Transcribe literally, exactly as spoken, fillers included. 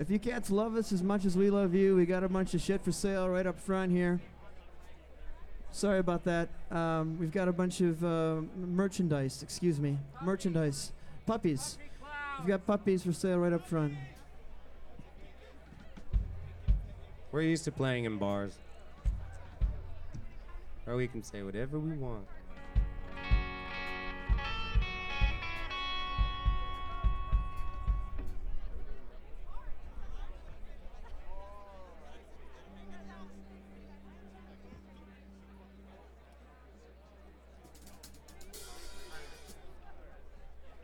If you cats love us as much as we love you, we got a bunch of shit for sale right up front here. Sorry about that. Um, we've got a bunch of uh, merchandise, excuse me, merchandise. Puppies. We've got puppies for sale right up front. We're used to playing in bars, where we can say whatever we want.